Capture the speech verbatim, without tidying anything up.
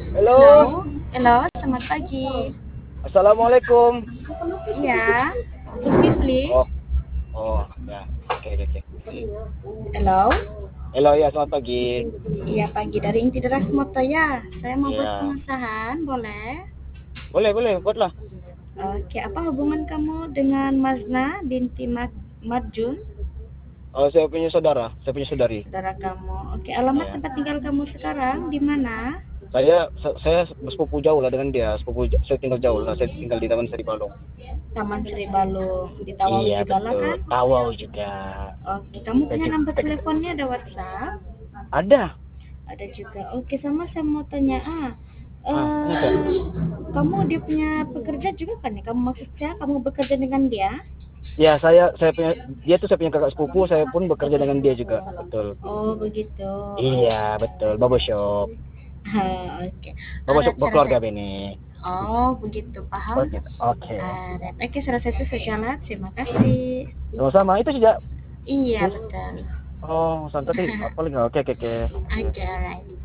Halo, Halo, halo, selamat pagi. assalamualaikum. Iya, English please. Oh, oh, ya, oke, oke, oke. Halo, Halo, ya, selamat pagi. iya pagi dari Inti Deras Moto ya. Saya mau buat Ya, pengesahan, boleh? boleh, boleh, buatlah. Oke, apa hubungan kamu dengan Mazna binti Mat Matjun, Oh, saya punya saudara, saya punya saudari. saudara kamu? Oke, alamat Ya, tempat tinggal kamu sekarang di mana? saya, sa- saya sepupu jauh lah dengan dia. Sepupu, j- saya tinggal jauh lah. Saya tinggal di Taman Sari Balong. Taman Sri Balung, di Tawau Iya, juga lah betul. kan? Tawau juga. Oke, kamu Saya punya juga, nomor saya juga. teleponnya, ada WhatsApp? Ada. Ada juga. Oke, sama saya mau tanya, ah, Ah, eh, kenapa? kamu dia punya pekerja juga kan ya? Kamu maksudnya kamu bekerja dengan dia? Ya, saya, saya punya, dia tuh saya punya kakak sepupu. Saya pun bekerja dengan dia juga, betul. Oh begitu. Iya, Oke. betul. Babo shop, Ah, oke. babo Alright, shop saya rasa. berkeluarga ini. Oh begitu, paham. Seperti itu. Oke. Alright. Oke, saya rasa itu sajalah. Terima kasih. Sama-sama. Itu sejak Iya Yes. betul. Oh, santai. Apa lagi? Oke, oke, oke. Oke, alright.